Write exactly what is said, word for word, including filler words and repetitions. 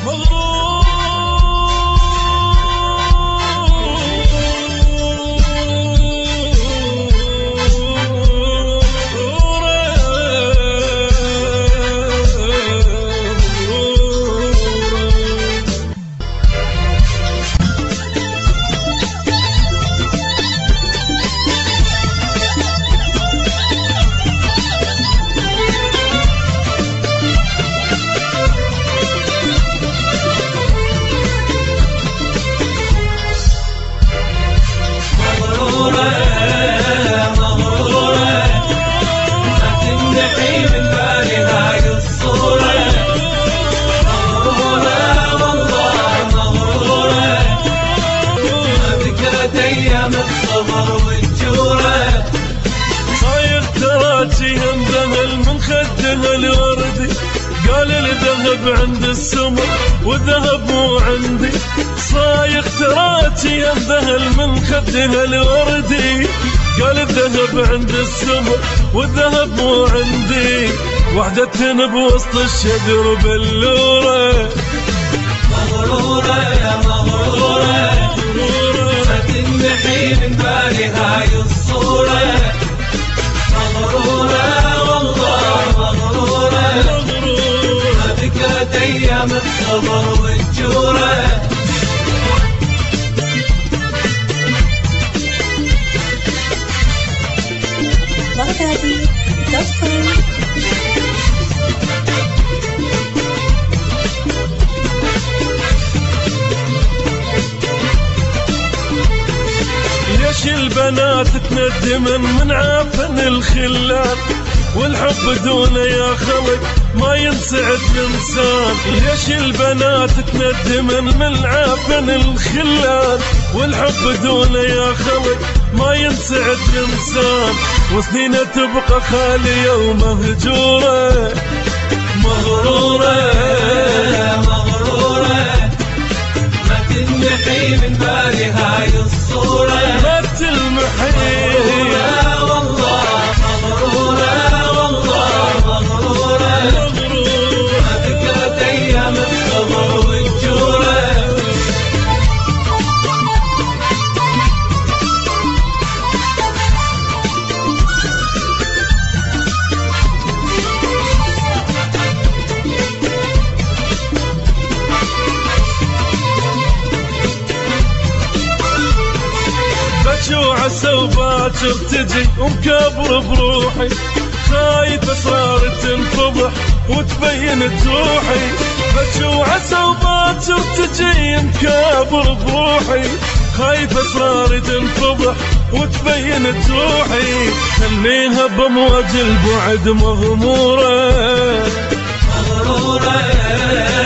الوردي قال الذهب عند السمر والذهب مو عندي، صايغ تراتي ينذهل من خدها الوردي قال الذهب عند السمر والذهب مو عندي، وحدة بوسط الشجر بلورة مغرورة يا مغرورة ما تنمحي من بالي هاي الصورة، مغرورة والله مغرورة ما ذكرت أيام الصبر والجورة. بغدادي دوت كوم. ليش البنات تندمن من عافن الخلان والحب دونه يا خلق ما ينسعد الانسان، ليش البنات تندمن من عافن الخلان والحب دونه يا خلق ما ينسعد الانسان، وسنينه تبقى خاليه ومهجوره مغرورة مغرورة ما تنمحي من بالي هاي الصورة، ما تلمحي والله مغرورة والله مغرورة ما ذكرت أيام الصبر والجورة. بشو عسى وباكر تجي ومكابر بروحي، خايف اسرار تنفضح وتبين جروحي، بشو عسى وباكر تجي مكابر بروحي، خايف اسرار تنفضح وتبين جروحي، خليها بمواج البعد مغمورة مغرورة